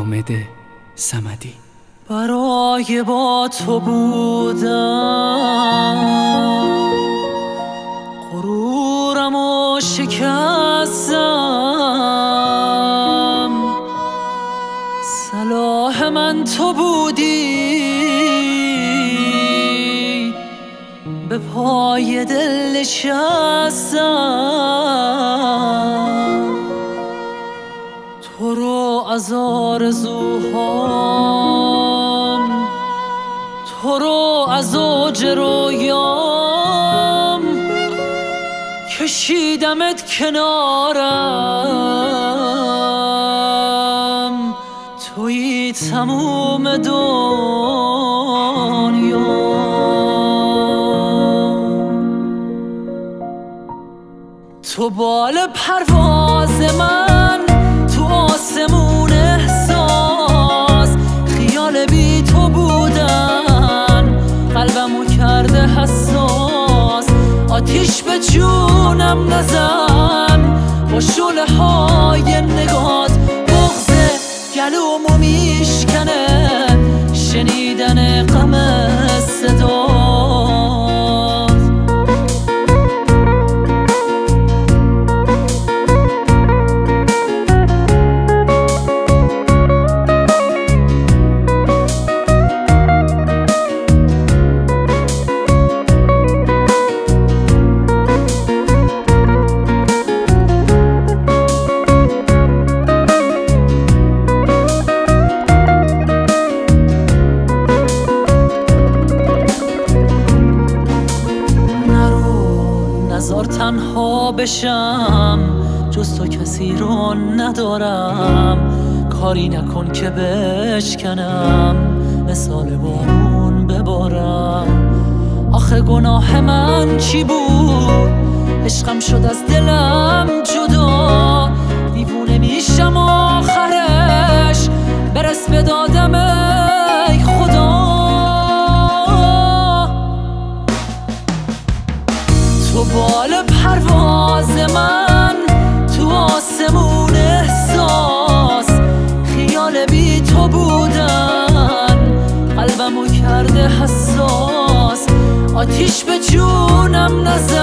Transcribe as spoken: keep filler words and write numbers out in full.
حامد صمدی. برای با تو بودم غرورمو شکستم، صلاح من تو بودی، به پای دل نشستم. تو رو از آرزوهام، تو رو از اوج رویام، کشیدمت کنارم، تویی تموم دنیا. تو بال پرواز من، تو آسمون احساس، خیال بی تو بودن قلبمو کرده حساس. آتیش به جونم نزن با شعله های نگات، بغض گلومو میشکنه شنیدن غم صدات. نزار تنها بشم، جز تو کسی رو ندارم، کاری نکن که بشکنم مثال بارون ببارم. آخه گناه من چی بود؟ عشقم شد از دلم جدا، دیوونه میشم آخرش برس به دادم ای خدا. تو بال پرواز من، تو آسمون احساس، خیال بی تو بودن قلبمو کرده حساس. آتیش به جونم نزن